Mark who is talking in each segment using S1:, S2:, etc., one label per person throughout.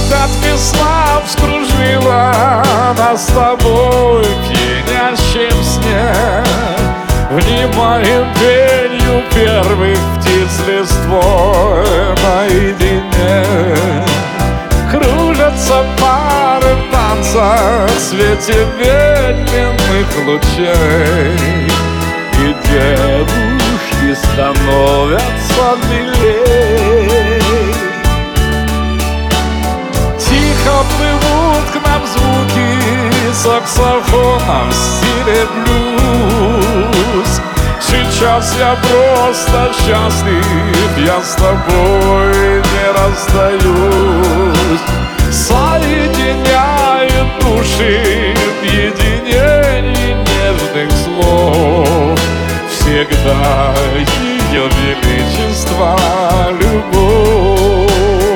S1: Опять весна вскружила нас с тобой в пьянящем сне. Внимаем пенью первых птиц листвой наедине. Кружатся пары в танцах в свете медленных лучей, и девушки становятся милей. Тихо плывут к нам звуки саксофона в стиле блюз. Сейчас я просто счастлив, я с тобой не расстаюсь. Соединяют души в единении нежных слов. Всегда ее величество любовь.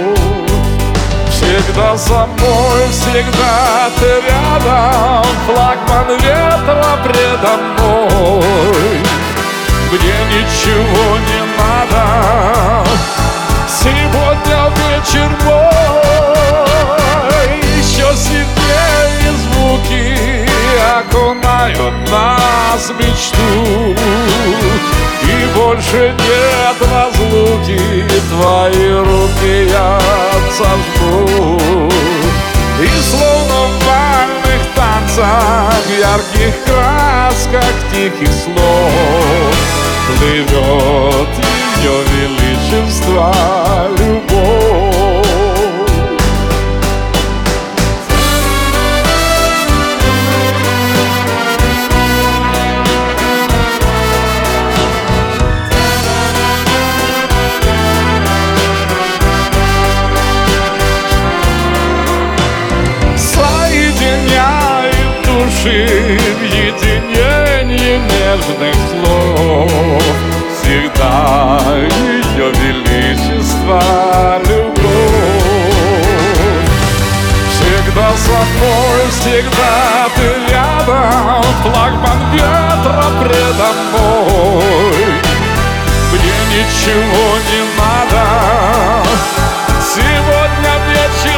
S1: Всегда со мной, всегда ты рядом, флагман ветра предо мной. Мне ничего не надо, сегодня вечер мой. Еще сильнее звуки окунают нас в мечту, и больше нет разлуки, твои руки я сожгу. И словно в бальных танцах, ярких красках, тихих слов плывет ее величество любовь. Соединяет души в единении нежных слов. Всегда ее величество любовь. Всегда со мной, всегда ты рядом, флагман ветра предо мной. Мне ничего не надо, сегодня вечер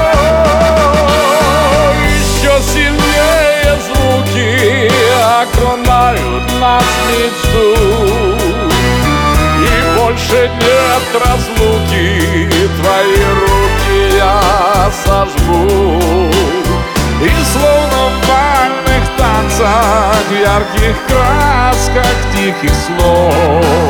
S1: мой. Еще сильнее звуки окунают нас в мечту, и больше нет разлуки, твои руки я сожгу. И словно в бальных танцах, в ярких красках, тихих слов